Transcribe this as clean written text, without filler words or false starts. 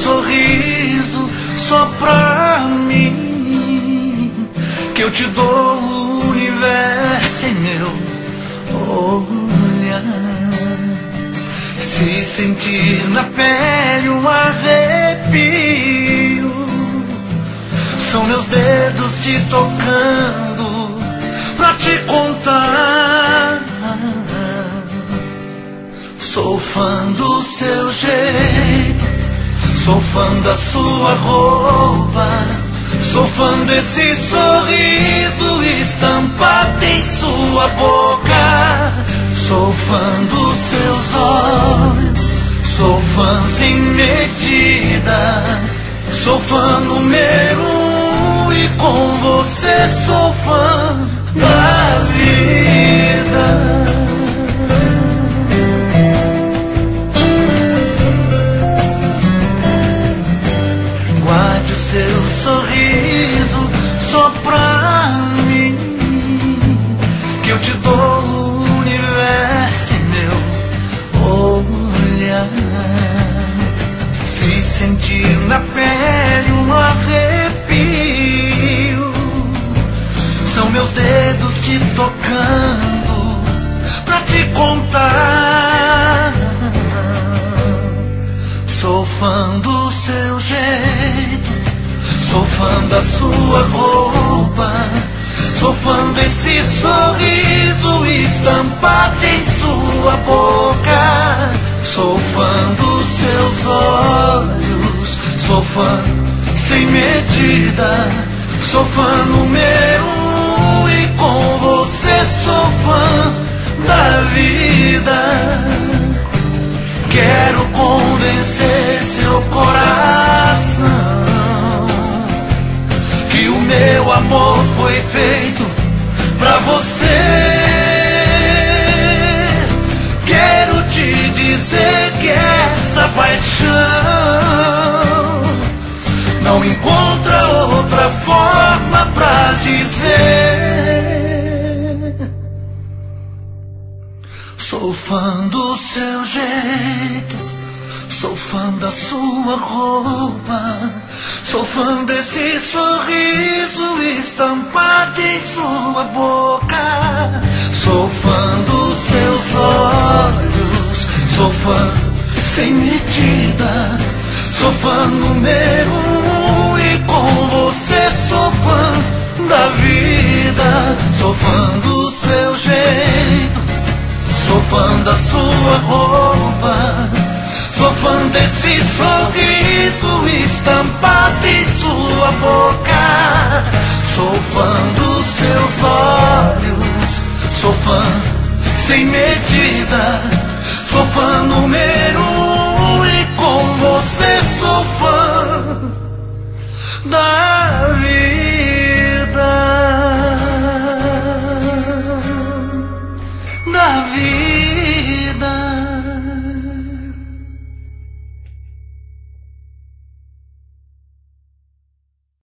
sorriso só pra mim, que eu te dou o universo em meu olhar. Se sentir na pele um arrepio, são meus dedos te tocando pra te contar. Sou fã do seu jeito, sou fã da sua roupa, sou fã desse sorriso estampado em sua boca. Sou fã dos seus olhos, sou fã sem medida, sou fã número 1 e com você sou fã da vida. Guarde o seu sorriso só pra mim, que eu te dou o universo em meu olhar. Se sentir na pele um arrepio, são meus dedos te tocando pra te contar. Sou fã do seu jeito, sou fã da sua roupa, sou fã desse sorriso estampado em sua boca. Sou fã dos seus olhos, sou fã sem medida, sou fã número 1 e com você sou fã da vida. Quero convencer seu coração que o meu amor foi feito pra você. Quero te dizer que essa paixão não encontra outra forma pra dizer. Sou fã do seu jeito, sou fã da sua roupa, sou fã desse sorriso estampado em sua boca. Sou fã dos seus olhos, sou fã sem medida, sou fã número 1 e com você sou fã da vida. Sou fã do seu jeito, sou fã da sua roupa, sou fã desse sorriso estampado em sua boca. Sou fã dos seus olhos, sou fã sem medida, sou fã número 1 e com você sou fã da